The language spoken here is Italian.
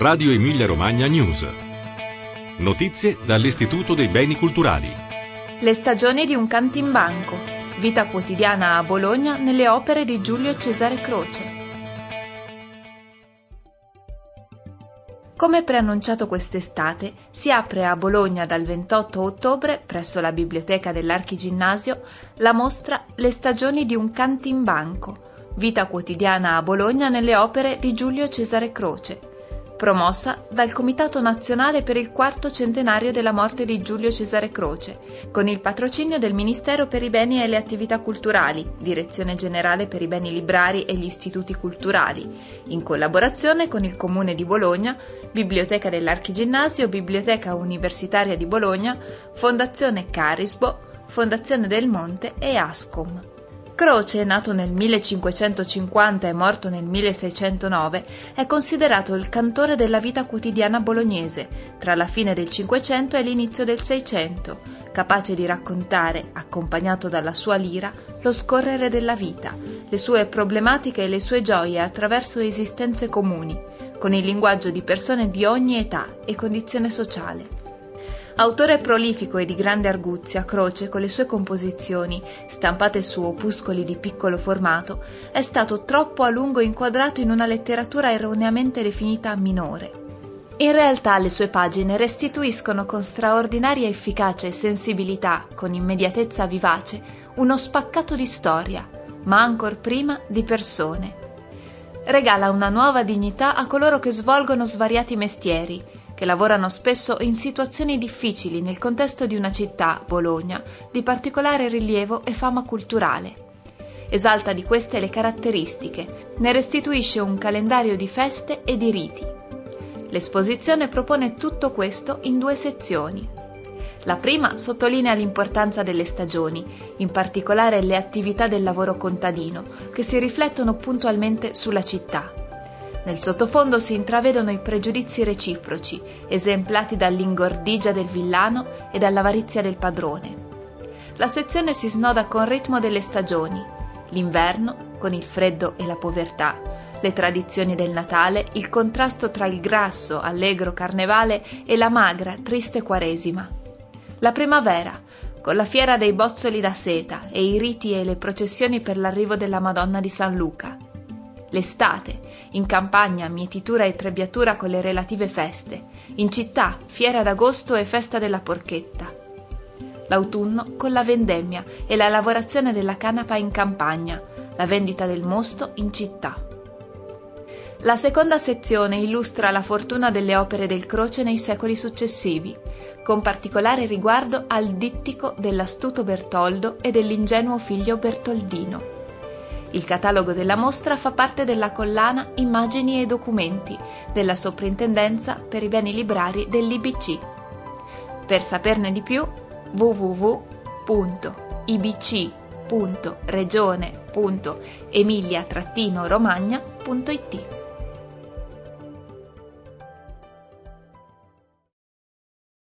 Radio Emilia Romagna News. Notizie dall'Istituto dei Beni Culturali. Le stagioni di un cantimbanco. Vita quotidiana a Bologna nelle opere di Giulio Cesare Croce. Come preannunciato quest'estate, si apre a Bologna dal 28 ottobre, presso la Biblioteca dell'Archiginnasio, la mostra Le stagioni di un cantimbanco. Vita quotidiana a Bologna nelle opere di Giulio Cesare Croce, promossa dal Comitato Nazionale per il quarto centenario della morte di Giulio Cesare Croce, con il patrocinio del Ministero per i Beni e le Attività Culturali, Direzione Generale per i Beni Librari e gli Istituti Culturali, in collaborazione con il Comune di Bologna, Biblioteca dell'Archiginnasio, Biblioteca Universitaria di Bologna, Fondazione Carisbo, Fondazione del Monte e Ascom. Croce, nato nel 1550 e morto nel 1609, è considerato il cantore della vita quotidiana bolognese, tra la fine del Cinquecento e l'inizio del Seicento, capace di raccontare, accompagnato dalla sua lira, lo scorrere della vita, le sue problematiche e le sue gioie attraverso esistenze comuni, con il linguaggio di persone di ogni età e condizione sociale. Autore prolifico e di grande arguzia, Croce, con le sue composizioni, stampate su opuscoli di piccolo formato, è stato troppo a lungo inquadrato in una letteratura erroneamente definita minore. In realtà le sue pagine restituiscono con straordinaria efficacia e sensibilità, con immediatezza vivace, uno spaccato di storia, ma ancor prima di persone. Regala una nuova dignità a coloro che svolgono svariati mestieri, che lavorano spesso in situazioni difficili nel contesto di una città, Bologna, di particolare rilievo e fama culturale. Esalta di queste le caratteristiche, ne restituisce un calendario di feste e di riti. L'esposizione propone tutto questo in 2 sezioni. La prima sottolinea l'importanza delle stagioni, in particolare le attività del lavoro contadino, che si riflettono puntualmente sulla città. Nel sottofondo si intravedono i pregiudizi reciproci, esemplati dall'ingordigia del villano e dall'avarizia del padrone. La sezione si snoda con ritmo delle stagioni, l'inverno con il freddo e la povertà, le tradizioni del Natale, il contrasto tra il grasso, allegro carnevale e la magra, triste Quaresima. La primavera, con la fiera dei bozzoli da seta e i riti e le processioni per l'arrivo della Madonna di San Luca. L'estate, in campagna mietitura e trebbiatura con le relative feste, in città fiera d'agosto e festa della porchetta. L'autunno con la vendemmia e la lavorazione della canapa in campagna, la vendita del mosto in città. La seconda sezione illustra la fortuna delle opere del Croce nei secoli successivi, con particolare riguardo al dittico dell'astuto Bertoldo e dell'ingenuo figlio Bertoldino. Il catalogo della mostra fa parte della collana Immagini e documenti della Soprintendenza per i Beni Librari dell'IBC. Per saperne di più, www.ibc.regione.emilia-romagna.it